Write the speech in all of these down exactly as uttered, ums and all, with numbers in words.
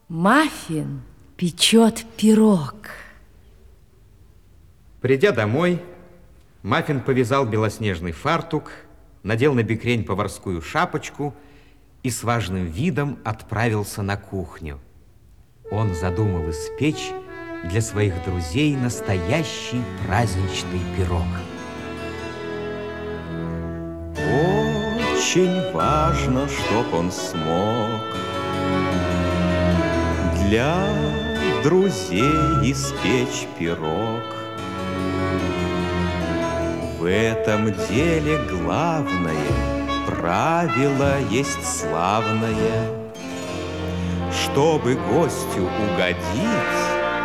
Маффин печет пирог. Придя домой, Маффин повязал белоснежный фартук, надел на бекрень поварскую шапочку и с важным видом отправился на кухню. Он задумал испечь для своих друзей настоящий праздничный пирог. Очень важно, чтоб он смог для друзей испечь пирог. В этом деле главное правило есть славное. Чтобы гостю угодить,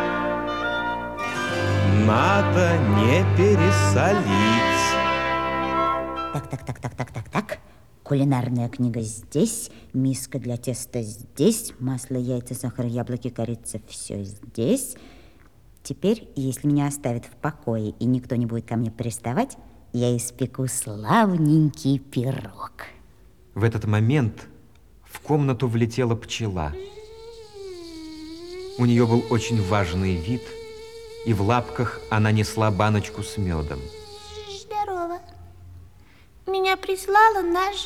надо не пересолить. Так, так, так, так, так, так, так. Кулинарная книга здесь, миска для теста здесь, масло, яйца, сахар, яблоки, корица, все здесь. Теперь, если меня оставят в покое и никто не будет ко мне приставать, я испеку славненький пирог. В этот момент в комнату влетела пчела. У нее был очень важный вид, и в лапках она несла баночку с медом. Здорово. Меня прислала наша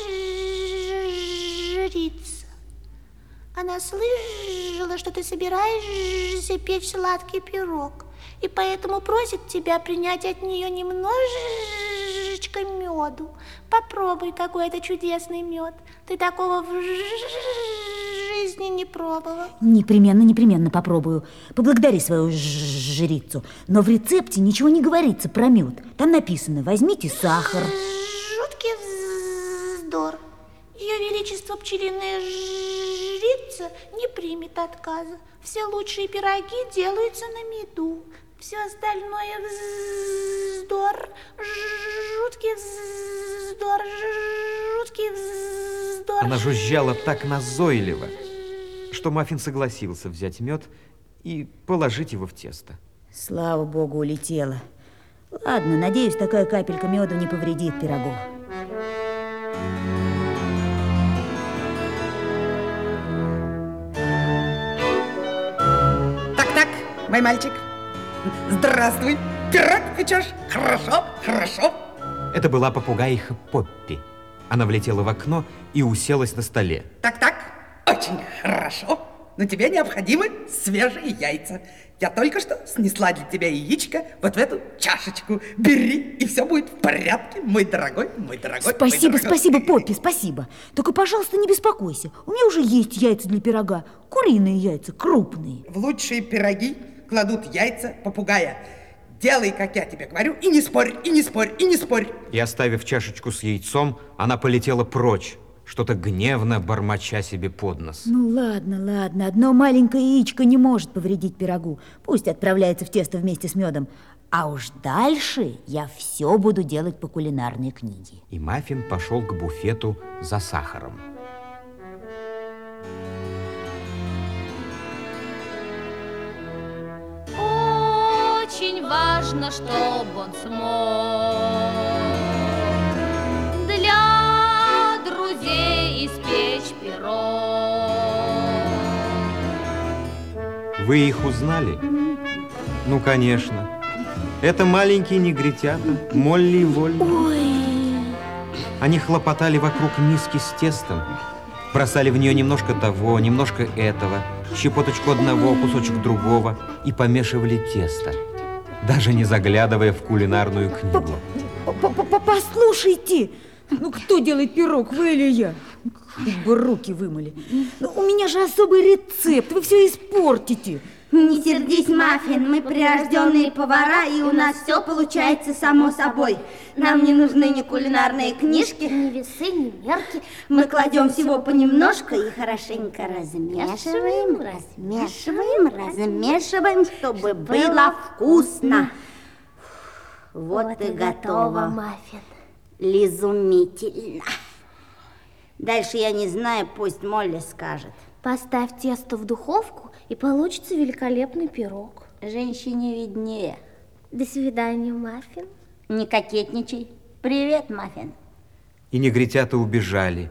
жрица. Она слышала, что ты собираешься печь сладкий пирог, и поэтому просит тебя принять от нее немножечко меду. Попробуй, какой это чудесный мед. Ты такого в жизни не пробовал. Непременно, непременно попробую. Поблагодари свою жрицу. Но в рецепте ничего не говорится про мед. Там написано: возьмите сахар. Жуткий вздор. Ее величество пчелиная жрица не примет отказа. Все лучшие пироги делаются на меду. Все остальное вздор. Жуткий вздор. Жуткий вздор. Она жужжала так назойливо, что Маффин согласился взять мед и положить его в тесто. Слава богу, улетела. Ладно, надеюсь, такая капелька меда не повредит пирогу. Так-так, мой мальчик. Здравствуй. Пирог печешь? Хорошо, хорошо. Это была попугаиха Поппи. Она влетела в окно и уселась на столе. Так-так, очень хорошо. Но тебе необходимы свежие яйца. Я только что снесла для тебя яичко вот в эту чашечку. Бери, и все будет в порядке, мой дорогой, мой дорогой. Спасибо, мой дорогой. спасибо, Поппи, спасибо. Только, пожалуйста, не беспокойся. У меня уже есть яйца для пирога. Куриные яйца, крупные. В лучшие пироги кладут яйца попугая. Делай, как я тебе говорю, и не спорь, и не спорь, и не спорь. И, оставив чашечку с яйцом, она полетела прочь, что-то гневно бормоча себе под нос. Ну ладно, ладно, одно маленькое яичко не может повредить пирогу. Пусть отправляется в тесто вместе с медом. А уж дальше я все буду делать по кулинарной книге. И Маффин пошел к буфету за сахаром. Очень важно, чтобы он смог для друзей испечь пирог. Вы их узнали? Ну, конечно. Это маленькие негритята, Молли и Волли. Ой. Они хлопотали вокруг миски с тестом, бросали в нее немножко того, немножко этого, щепоточку одного, кусочек другого и помешивали тесто, даже не заглядывая в кулинарную книгу. Послушайте, ну кто делает пирог, вы или я? Хоть бы руки вымыли. Ну, у меня же особый рецепт, вы все испортите. Не сердись, Маффин, мы прирожденные повара, и у нас все получается само собой. Нам не нужны ни кулинарные книжки, Ни весы, ни мерки. мы кладем всего понемножко и хорошенько размешиваем, размешиваем, размешиваем, чтобы было вкусно. Вот и готово, Маффин. Лизумительно. Дальше я не знаю, пусть Молли скажет. Поставь тесто в духовку, и получится великолепный пирог. Женщине виднее. До свидания, Маффин. Не кокетничай. Привет, Маффин. И негритята убежали,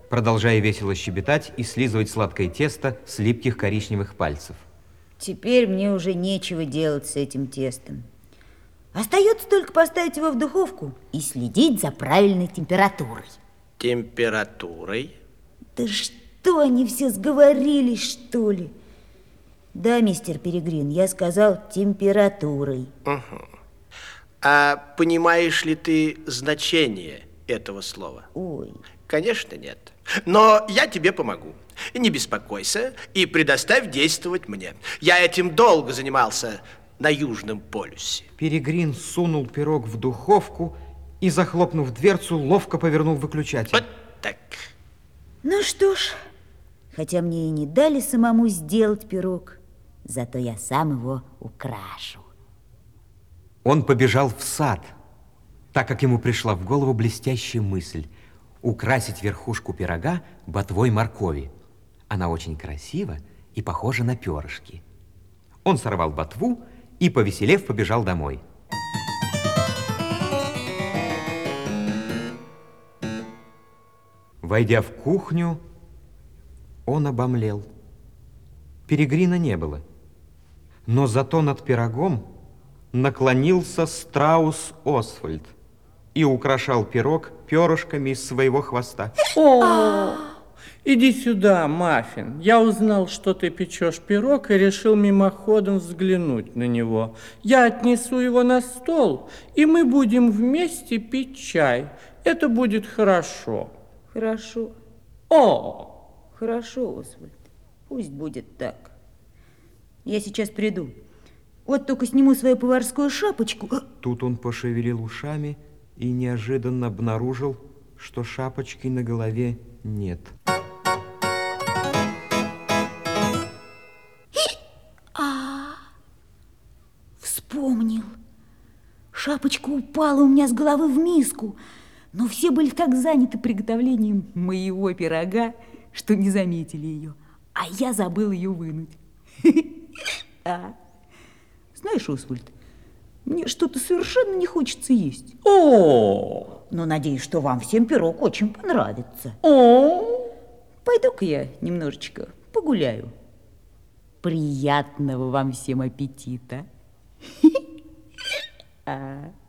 продолжая весело щебетать и слизывать сладкое тесто с липких коричневых пальцев. Теперь мне уже нечего делать с этим тестом. Остается только поставить его в духовку и следить за правильной температурой. Температурой? Да что, они все сговорились, что ли? Да, мистер Перегрин, я сказал температурой. Угу. А понимаешь ли ты значение этого слова? Ой. Конечно, нет. Но я тебе помогу. Не беспокойся и предоставь действовать мне. Я этим долго занимался на Южном полюсе. Перегрин сунул пирог в духовку и, захлопнув дверцу, ловко повернул выключатель. Вот так. Ну что ж, хотя мне и не дали самому сделать пирог, зато я сам его украшу. Он побежал в сад, так как ему пришла в голову блестящая мысль украсить верхушку пирога ботвой моркови. Она очень красива и похожа на перышки. Он сорвал ботву и, повеселев, побежал домой. Войдя в кухню, он обомлел. Перегрина не было, но зато над пирогом наклонился страус Освальд и украшал пирог перышками из своего хвоста. О, иди сюда, Маффин. Я узнал, что ты печешь пирог, и решил мимоходом взглянуть на него. Я отнесу его на стол, и мы будем вместе пить чай. Это будет хорошо. Хорошо. О! Хорошо, Освальд. Пусть будет так. Я сейчас приду. Вот только сниму свою поварскую шапочку. Тут он пошевелил ушами и неожиданно обнаружил, что шапочки на голове нет. А, вспомнил. Шапочка упала у меня с головы в миску, но все были так заняты приготовлением моего пирога, что не заметили ее, а я забыл ее вынуть. А, знаешь, Освальд, мне что-то совершенно не хочется есть. О! Но надеюсь, что вам всем пирог очень понравится. О! Пойду-ка я немножечко погуляю. Приятного вам всем аппетита. А...